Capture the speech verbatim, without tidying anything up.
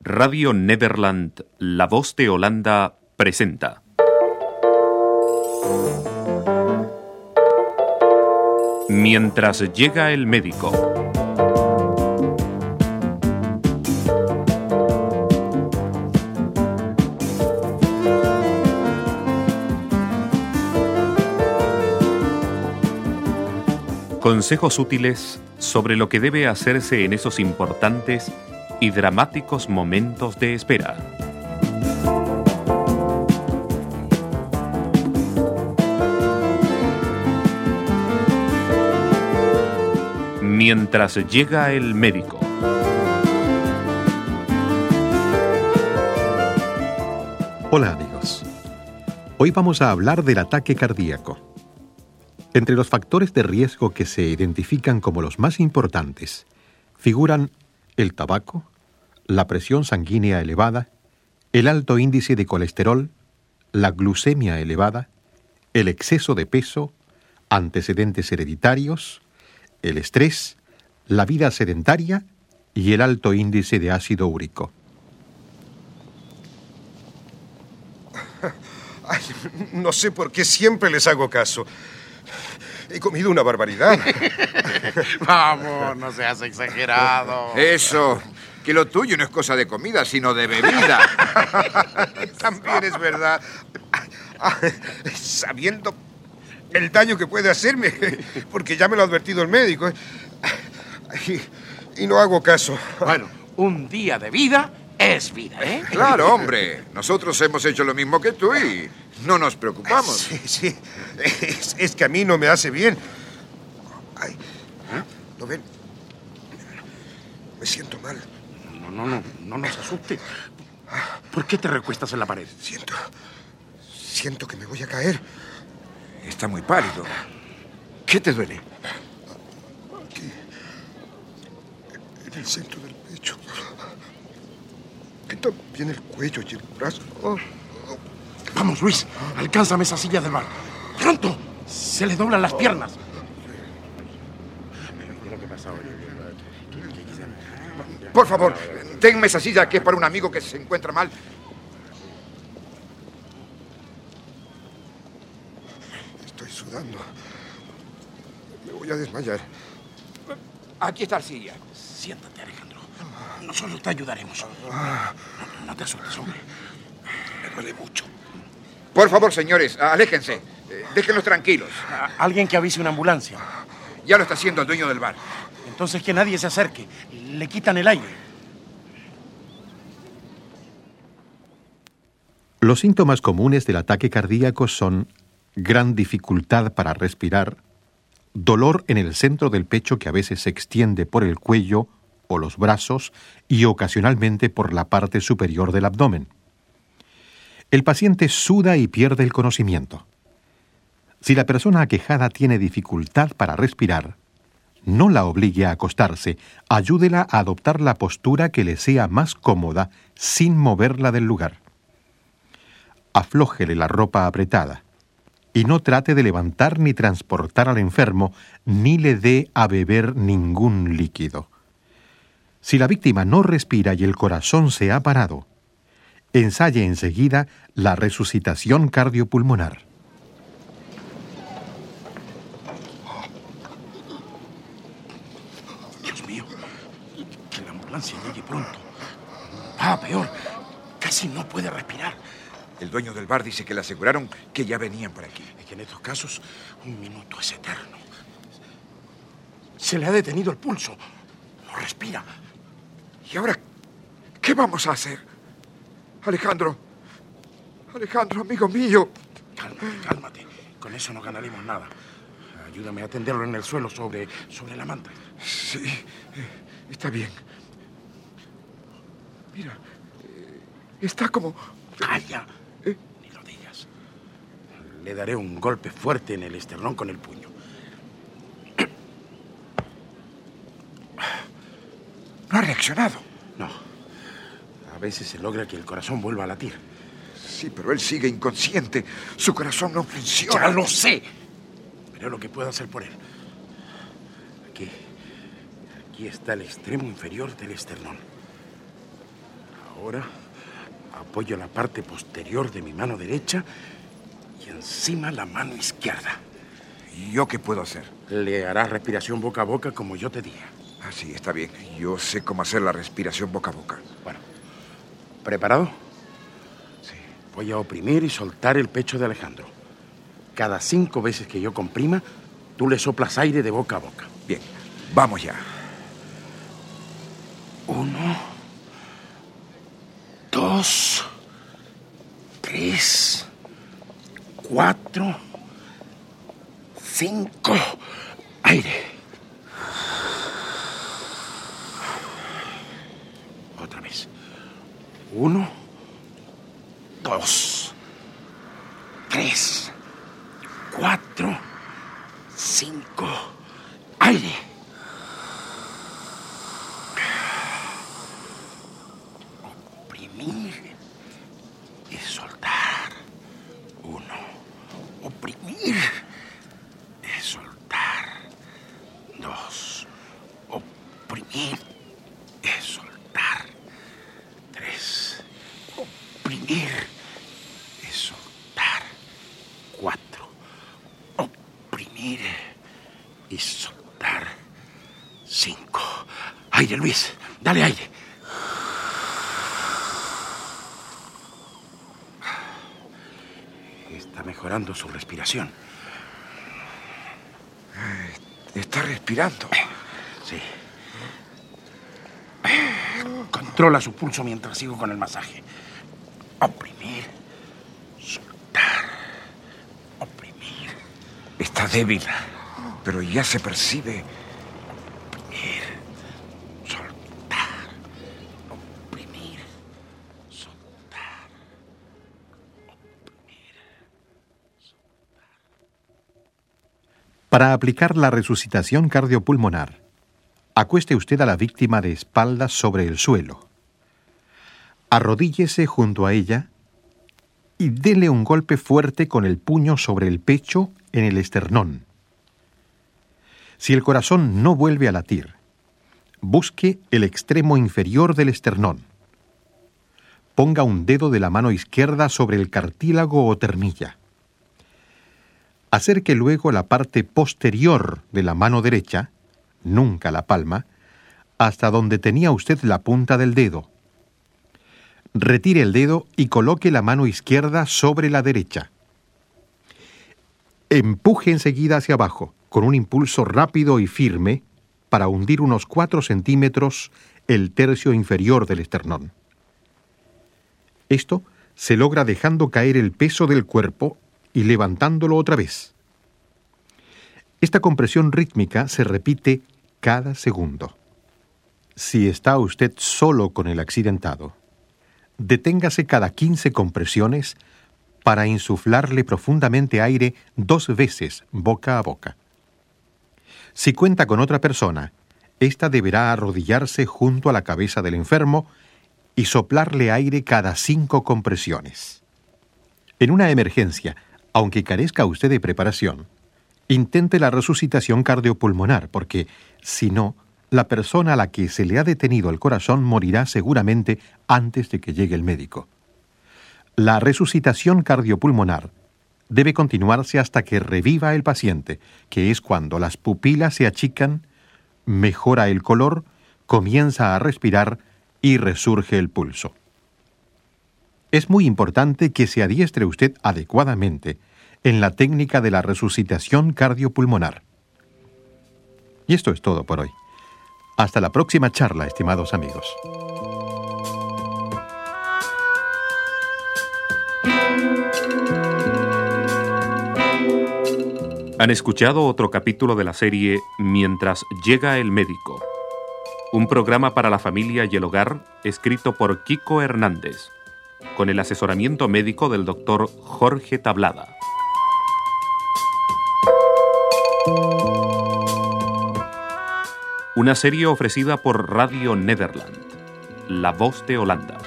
Radio Nederland, La Voz de Holanda, presenta. Mientras llega el médico. Consejos útiles sobre lo que debe hacerse en esos importantes y dramáticos momentos de espera. Mientras llega el médico. Hola amigos, hoy vamos a hablar del ataque cardíaco. Entre los factores de riesgo que se identifican como los más importantes figuran el tabaco, la presión sanguínea elevada, el alto índice de colesterol, la glucemia elevada, el exceso de peso, antecedentes hereditarios, el estrés, la vida sedentaria y el alto índice de ácido úrico. Ay, no sé por qué siempre les hago caso. He comido una barbaridad. Vamos, no seas exagerado. Eso, que lo tuyo no es cosa de comida, sino de bebida. También es verdad. Sabiendo el daño que puede hacerme, porque ya me lo ha advertido el médico. Y, y no hago caso. Bueno, un día de vida es vida, ¿eh? Claro, hombre. Nosotros hemos hecho lo mismo que tú y no nos preocupamos. Sí, sí. Es, es que a mí no me hace bien. Ay, ¿no ven? Me siento mal. No, no, no, no nos asustes. ¿Por qué te recuestas en la pared? Siento... Siento que me voy a caer. Está muy pálido. ¿Qué te duele? Aquí. En el centro del pecho. Y también el cuello y el brazo. Oh. Vamos, Luis. Alcánzame esa silla del bar. ¡Pronto! Se le doblan las piernas. Por favor, tenme esa silla que es para un amigo que se encuentra mal. Estoy sudando. Me voy a desmayar. Aquí está la silla. Siéntate, Alejandro. Nosotros te ayudaremos. No, no te asustes, hombre. Me duele mucho. Por favor, señores, aléjense. Eh, déjenlos tranquilos. Alguien que avise una ambulancia. Ya lo está haciendo el dueño del bar. Entonces que nadie se acerque. Le quitan el aire. Los síntomas comunes del ataque cardíaco son gran dificultad para respirar, dolor en el centro del pecho que a veces se extiende por el cuello o los brazos y ocasionalmente por la parte superior del abdomen. El paciente suda y pierde el conocimiento. Si la persona aquejada tiene dificultad para respirar, no la obligue a acostarse, ayúdela a adoptar la postura que le sea más cómoda sin moverla del lugar. Aflójele la ropa apretada y no trate de levantar ni transportar al enfermo, ni le dé a beber ningún líquido. Si la víctima no respira y el corazón se ha parado, ensaye enseguida la resucitación cardiopulmonar. Dios mío, que la ambulancia llegue pronto. Ah, peor, casi no puede respirar. El dueño del bar dice que le aseguraron que ya venían por aquí. Es que en estos casos un minuto es eterno. Se le ha detenido el pulso. No respira. ¿Y ahora qué vamos a hacer? Alejandro, Alejandro, amigo mío. Cálmate, cálmate. Con eso no ganaremos nada. Ayúdame a tenderlo en el suelo sobre, sobre la manta. Sí, está bien. Mira, está como... ¡Calla! ¿Eh? Ni lo digas. Le daré un golpe fuerte en el esternón con el puño. No ha reaccionado. No. A veces se logra que el corazón vuelva a latir. Sí, pero él sigue inconsciente. Su corazón no funciona. ¡Ya lo sé! Veré lo que puedo hacer por él. Aquí. Aquí está el extremo inferior del esternón. Ahora apoyo la parte posterior de mi mano derecha y encima la mano izquierda. ¿Y yo qué puedo hacer? Le harás respiración boca a boca como yo te dije. Ah, sí, está bien. Yo sé cómo hacer la respiración boca a boca. Bueno, ¿preparado? Sí. Voy a oprimir y soltar el pecho de Alejandro. Cada cinco veces que yo comprima, tú le soplas aire de boca a boca. Bien, vamos ya. Uno, dos, tres, cuatro, cinco. Aire. Otra vez. Uno, dos, tres, cuatro, cinco. Aire. Oprimir y soltar. Uno. Oprimir y soltar. Dos. Oprimir y soltar. Tres. Oprimir y soltar. Cuatro. Oprimir y soltar. Cinco. Aire, Luis. Dale aire. Está mejorando su respiración. Está respirando. Sí. Controla su pulso mientras sigo con el masaje. Oprimir. Soltar. Oprimir. Está débil, pero ya se percibe. Oprimir. Soltar. Oprimir. Soltar. Oprimir. Para aplicar la resucitación cardiopulmonar, acueste usted a la víctima de espaldas sobre el suelo. Arrodíllese junto a ella y dele un golpe fuerte con el puño sobre el pecho en el esternón. Si el corazón no vuelve a latir, busque el extremo inferior del esternón. Ponga un dedo de la mano izquierda sobre el cartílago o ternilla. Acerque luego la parte posterior de la mano derecha, nunca la palma, hasta donde tenía usted la punta del dedo. Retire el dedo y coloque la mano izquierda sobre la derecha. Empuje enseguida hacia abajo, con un impulso rápido y firme, para hundir unos cuatro centímetros el tercio inferior del esternón. Esto se logra dejando caer el peso del cuerpo y levantándolo otra vez. Esta compresión rítmica se repite cada segundo. Si está usted solo con el accidentado, deténgase cada quince compresiones para insuflarle profundamente aire dos veces boca a boca. Si cuenta con otra persona, ésta deberá arrodillarse junto a la cabeza del enfermo y soplarle aire cada cinco compresiones. En una emergencia, aunque carezca usted de preparación, intente la resucitación cardiopulmonar, porque, si no, la persona a la que se le ha detenido el corazón morirá seguramente antes de que llegue el médico. La resucitación cardiopulmonar debe continuarse hasta que reviva el paciente, que es cuando las pupilas se achican, mejora el color, comienza a respirar y resurge el pulso. Es muy importante que se adiestre usted adecuadamente en la técnica de la resucitación cardiopulmonar. Y esto es todo por hoy. Hasta la próxima charla, estimados amigos. Han escuchado otro capítulo de la serie Mientras llega el médico, un programa para la familia y el hogar escrito por Kiko Hernández, con el asesoramiento médico del doctor Jorge Tablada. Una serie ofrecida por Radio Nederland, La Voz de Holanda.